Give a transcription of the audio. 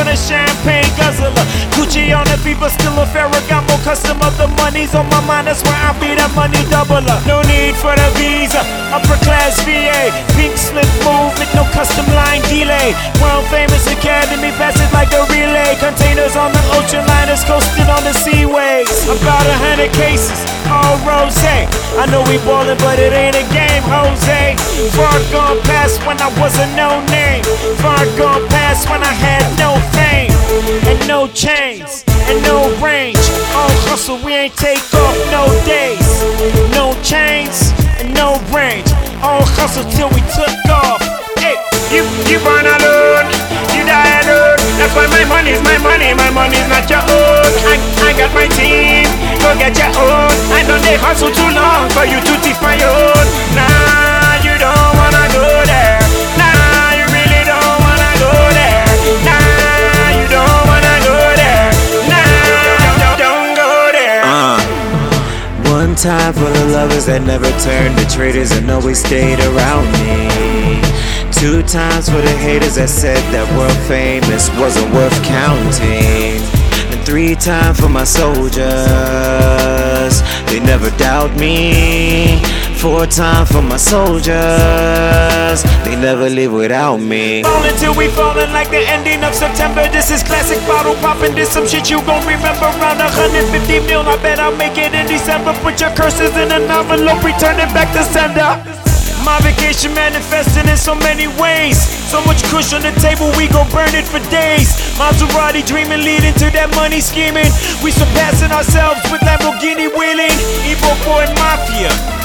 from the champagne guzzler. Gucci on the beat, but still a Ferragamo customer. The money's on my mind, that's why I be that money doubler. No need for the visa, upper class VA, pink slip movement, no custom line delay. World famous academy, pass it like a relay. Containers on the ocean liners, coasting on the seaways. About 100 cases, all rose. I know we ballin', but it ain't a game, Jose. Far gone past when I was a no name. Far gone past when I had no fame and no chains and no range. On hustle, we ain't take off no days. No chains and no range. On hustle till we took off. Hey, you born alone, you die alone. That's why my money's not your own. I got my team, go get your own. I know they hustle too long for you to teach my own. Nah, you don't wanna go there. Nah, you really don't wanna go there. Nah, you don't wanna go there. Nah, don't go there. One time for the lovers that never turned to traitors and always stayed around me. 2 times for the haters that said that world famous wasn't worth counting. And 3 times for my soldiers, they never doubt me. 4 times for my soldiers, they never leave without me. Ballin' till we fallin' like the ending of September. This is classic bottle poppin', this some shit you gon' remember. Around 150 mil, I bet I'll make it in December. Put your curses in an envelope, return it back to sender. My vacation manifesting in so many ways. So much kush on the table, we gon' burn it for days. Maserati dreaming, leading to that money scheming. We surpassing ourselves with Lamborghini wheeling. Evo Boy Mafia.